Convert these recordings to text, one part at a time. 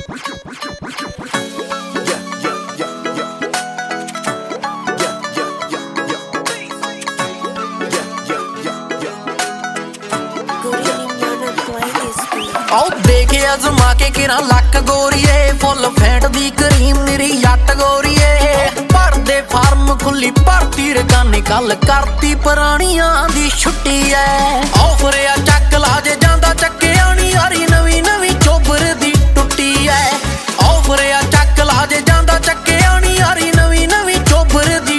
देखे अजमा के किरा लक गोरीए फुल फैट दी करीम मेरी जट गोरीए भरदे फार्म खुली भरती रकानी गल करती पुरानियां दी छुट्टी है ऑफर आ चक ला जे जांदा चक्के आनी यारी नवी नवी चोबर दी टुट्टी है ऑफर आ चक ला जे जांदा चक्के आनी यारी नवी नवी चोबर दी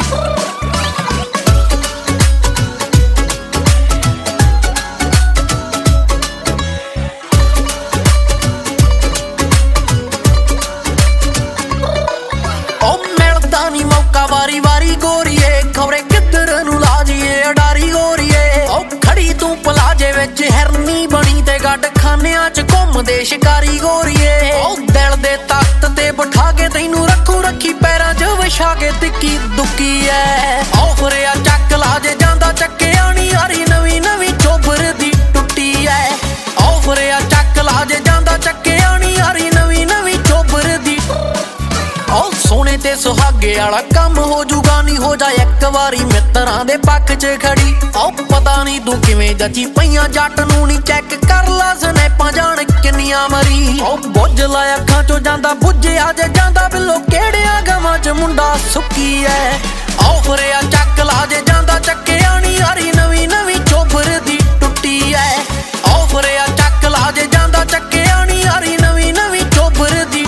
वारी वारी गोरीए खबरे किधर नू लाजिए अडारी गोरीए ओ खड़ी तू पलाजे विच हिरनी बनी ते गड खानियां च घुमदे शिकारी गोरीए ओ दिल दे तख्त ते बिठा के तैनू रखू रखी पैरां च विछा के तिक्की दुक्की ऐ ऑफर आ चक ला जे जांदा चक्के आनी यारी नवी नवी चोबर दी टुट्टी ऐ ऑफर आ चक ला जे जांदा चक्के आनी यारी नवी नवी चोबर दी ओ सोने ते सुहागे वाला काम हो जूगा नी हो जा एक वारी मित्रां दे पक्ष च खड़ी ओ पता नहीं तू किवें जची पईयां जट नू नी चेक कर ला स्नैपां जान किन्नियां मरी ओ बुझ ला अखां चों जांदा बुझिया जे जांदा बिलो केड़ियां गवां च मुंडा सुक्की ऐ ऑफर आ चक ला जे जांदा चक्के आनी यारी नवी नवी चोबर दी टुट्टी ऐ ऑफर आ चक ला जे जांदा चक्के आनी यारी नवी नवी चोबर दी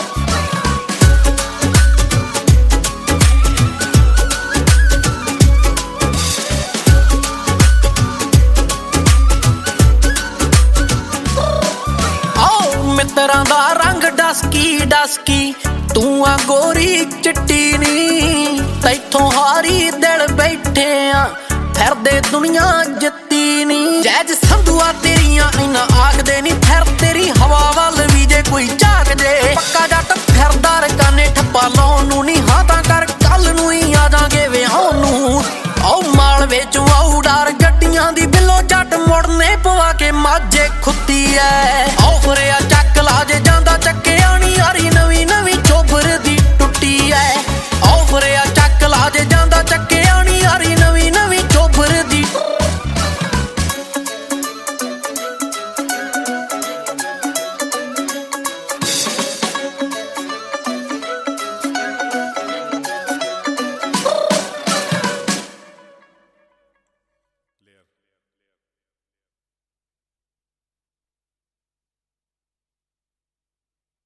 मित्रां दा रंग डसकी डसकी तू आ गोरी चिट्टी नी तैथों हारी दिल बैठे आ फिरदे दुनिया जित्ती नी जैज संधुआ तेरियां इना आखदे नी फिर तेरी हवा वल भी जे कोई झाक जे पक्का जट फिरदा रकाने ठप्पा लाउण नू नी हां तां कर कल नू ही आ जांगे विआउण नू ओ मालवे चों आऊ डर गड्डियां दी बिलो जट मुड़ने पवा के माझे खुत्ती ऐ ऑफर